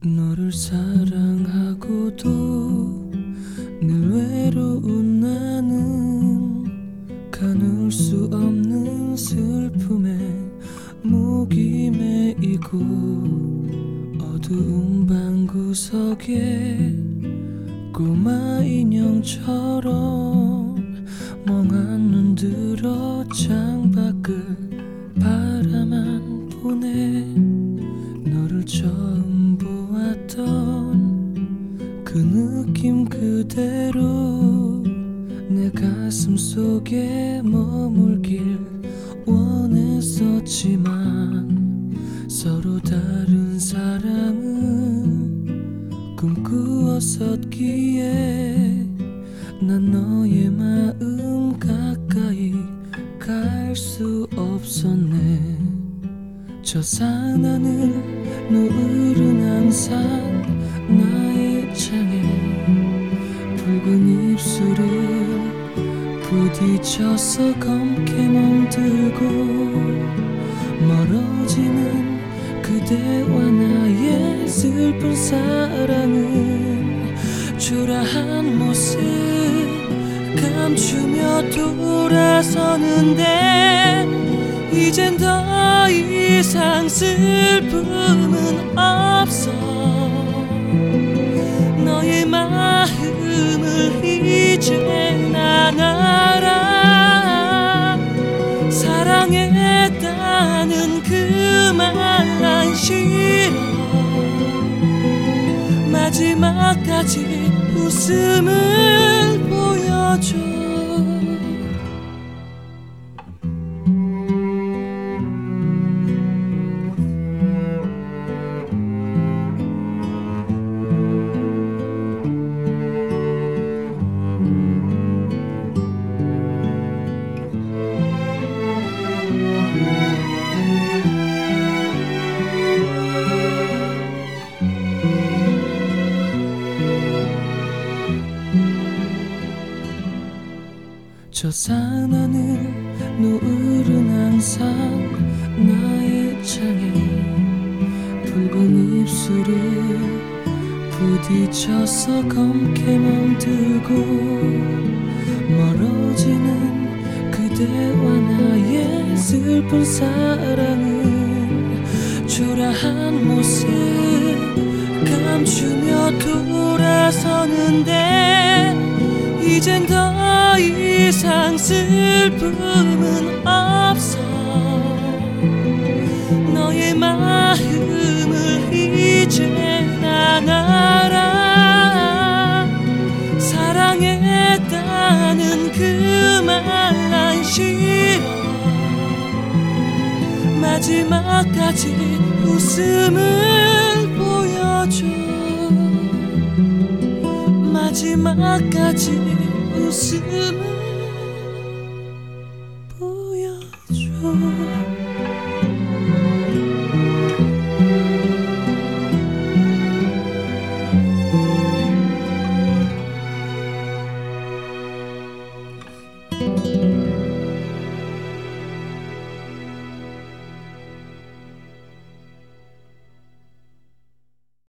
너를 사랑하고도 늘 외로운 나는 가눌 수 없는 슬픔에 목이 메이고 어두운 방 구석에 꼬마 인형처럼 멍한 눈 들어 창밖을 바라만 보네. 너를 처음 보았던 그 느낌 그대로 내 가슴 속에 머물길 원했었지만 서로 다른 사랑은 꿈꾸었었기에 난 너의 마음 가까이 갈 수 없었네. 저 산하늘 노을은 항상 나의 창에 붉은 입술을 부딪혀서 검게 멍들고 멀어지는 그대와 나의 슬픈 사랑은 초라한 모습 감추며 돌아서는데 이젠 더 이상 슬픔은 없어. 너의 마음을 이제 난 알아. 사랑했다는 그 말 난 싫어. 마지막까지 웃음을 보여줘. 저 산하늘 노을은 항상 나의 창에 붉은 입술을 부딪혀서 검게 멍들고 멀어지는 그대와 나의 슬픈 사랑은 초라한 모습 감추며 돌아서는데 이젠 더 이상 슬픔은 없어. 너의 마음을 이제 난 알아. 사랑했다는 그 말 난 싫어. 마지막까지 웃음을 보여줘. 마지막까지 웃음